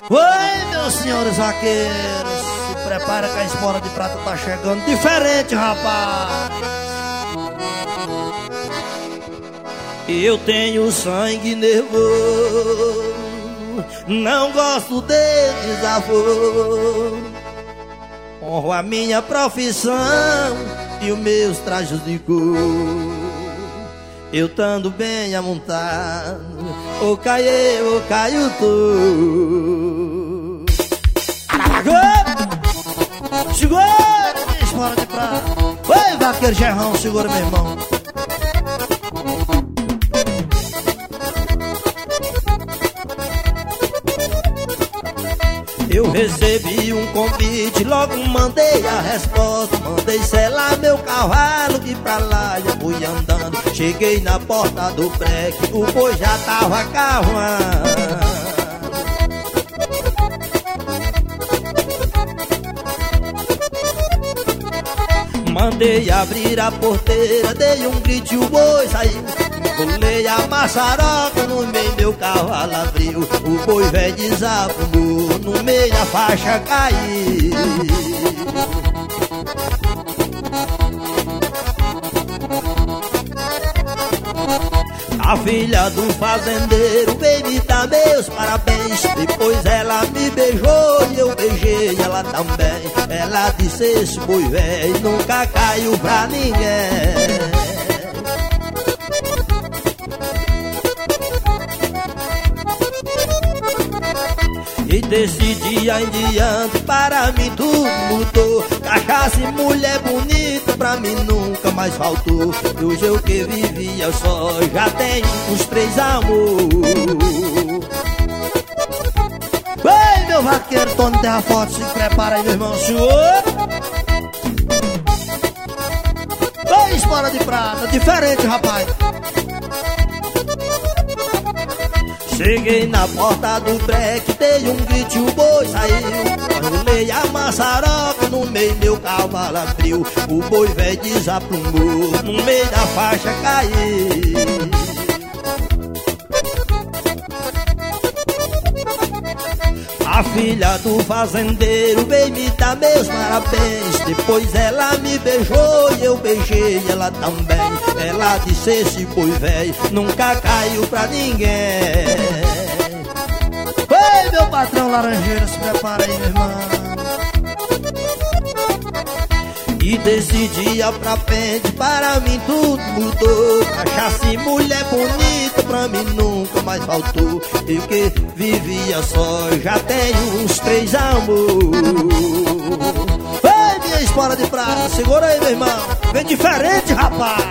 Oi, meus senhores vaqueiros, se prepara que a espora de prata tá chegando diferente, rapaz. Eu tenho sangue nervoso, não gosto de desaforo. Honro a minha profissão e os meus trajes de cor. Eu tando bem amontado, ou caio tu. Segura, minha espora de prata. Oi, vaqueiro Gerrão, segura, meu irmão. Eu recebi um convite, logo mandei a resposta. Mandei selar meu cavalo que pra lá eu fui andando. Cheguei na porta do breque, o boi já tava cavando. Mandei abrir a porteira, dei um grito e o boi saiu. Pulei a maçaroca, no meio meu cavalo abriu. O boi velho desabou, no meio da faixa caiu. A filha do fazendeiro veio me dar meus parabéns. Depois ela me beijou e eu beijei ela também. Ela disse: esse boi velho nunca caiu pra ninguém. E desse dia em diante para mim tudo mudou. Cachaça e mulher bonita pra mim nunca mais faltou. E hoje eu que vivia só já tenho uns 3 amores. Ei, meu vaqueiro, Tony Terra Forte, se prepara aí, meu irmão, senhor. Ei, espora de prata, diferente, rapaz. Cheguei na porta do breque, dei um grito e o boi saiu. Rolei a maçaroca, no meio meu cavalo abriu. O boi velho desaplumou, no meio da faixa caiu. A filha do fazendeiro veio me dar meus parabéns. Depois ela me beijou e eu beijei ela também. Ela disse: esse boi velho nunca caiu pra ninguém. Ei, meu patrão Laranjeira, se prepara aí, meu irmão. E desse dia pra frente para mim tudo mudou. Cachaça e mulher bonita pra mim nunca mais faltou. Eu que vivia só já tenho uns 3 amores. Ei, minha espora de prata, segura aí, meu irmão. Vem diferente, rapaz.